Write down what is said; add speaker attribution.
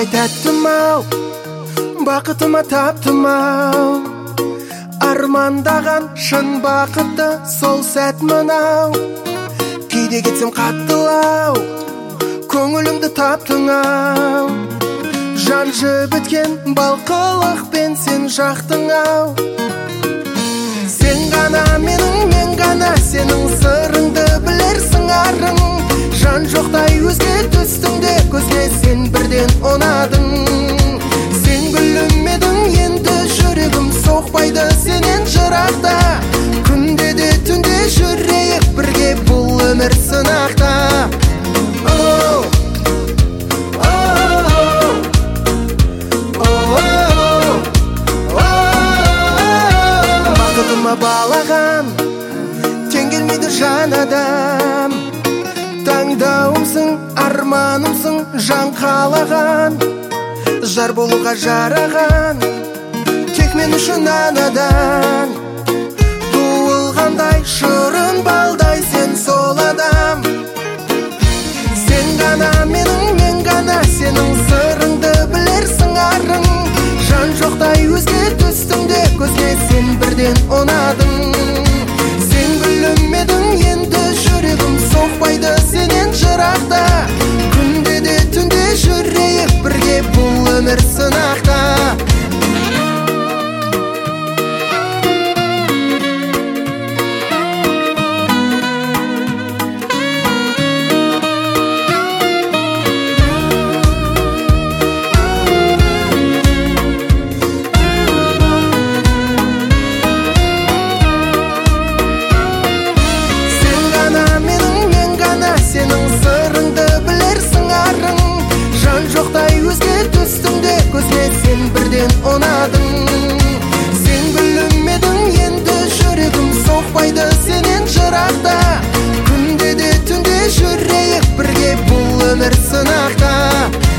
Speaker 1: Қандай тәттім-ау, бақытыма таптым-ау, армандаған шын бақытты сол сәт мынау. Кейде кетсем қаттылау, көңілімді таптың-ау, жан жібіткен балқылықпен сен жақтың-ау. Сен ғана менің, мен ғана сенің сырыңды білерсің арың. Жан жоқтай өзге түстіңде көзге сен бірден ұнадың. Сен гүлім едің, енді жүрегім соқпайды сенен жырақта. Күнде де түнде жүрейік бірге бұл өмір сынақта. Бақытыма балаған тең келмейді жан адам. Таңдауымсың, арманымсың, жан қалаған, жар болуға жараған, тек мен үшін анадан. Туылғандай шырын балдай сен сол адам. Сен ғана менің, мен ғана сенің сырыңды білерсің арың. Жан жоқтай өзге түстіңде көзге сен бірден ұнадың. Сен гүлім едің, енді жүрегім соқпайды сенен жырақта. Күнде де түнде жүрейік бірге бұл өмір сынақта. Сенің сырыңды білерсің арың. Жан жоқтай өзге түстіңде көзге сен бірден ұнадың. Сен гүлім едің, енді жүрегім соқпайды сенен жырақта. Күнде де түнде жүрейік бірге бұл өмір сынақта.